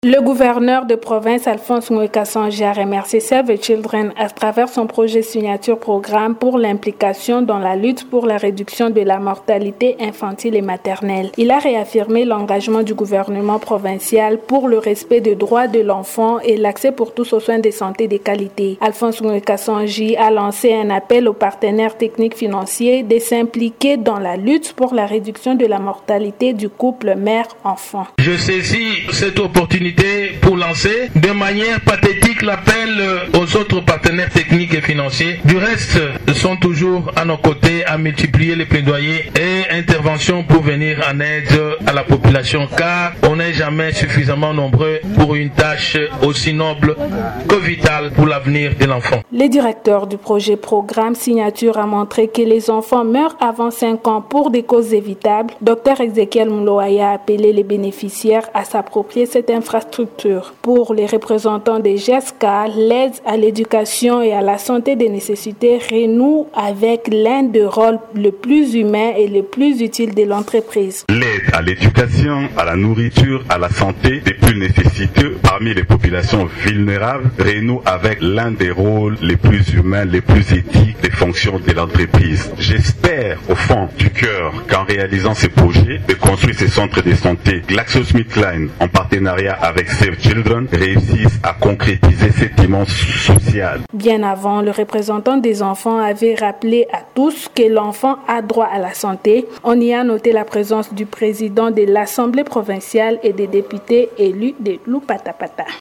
Le gouverneur de province, Alphonse Ngoïka Songé, a remercié Save the Children à travers son projet signature programme pour l'implication dans la lutte pour la réduction de la mortalité infantile et maternelle. Il a réaffirmé l'engagement du gouvernement provincial pour le respect des droits de l'enfant et l'accès pour tous aux soins de santé de qualité. Alphonse Ngoïka Songé a lancé un appel aux partenaires techniques financiers de s'impliquer dans la lutte pour la réduction de la mortalité du couple mère-enfant. Je saisis cette opportunité pour lancer de manière pathétique l'appel aux autres partenaires techniques et financiers. Du reste, sont toujours à nos côtés à multiplier les plaidoyers et interventions pour venir en aide à la population, car on n'est jamais suffisamment nombreux pour une tâche aussi noble que vitale pour l'avenir de l'enfant. Le directeur du projet programme signature a montré que les enfants meurent avant 5 ans pour des causes évitables. Dr Ezekiel Mouloaya a appelé les bénéficiaires à s'approprier cette infrastructure. Pour les représentants des GESK, l'aide à l'éducation et à la santé des nécessités renoue avec l'un des rôles les plus humains et les plus utiles de l'entreprise. L'aide à l'éducation, à la nourriture, à la santé des plus nécessiteux parmi les populations vulnérables renoue avec l'un des rôles les plus humains, les plus éthiques des fonctions de l'entreprise. J'espère au fond du cœur qu'en réalisant ces projets de construire ces centres de santé, GlaxoSmithKline en partenariat avec Save Children réussissent à concrétiser cette immense social. Bien avant, le représentant des enfants avait rappelé à tous que l'enfant a droit à la santé. On y a noté la présence du président de l'Assemblée provinciale et des députés élus de Lupatapata.